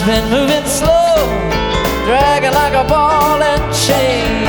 been moving slow, dragging like a ball and chain.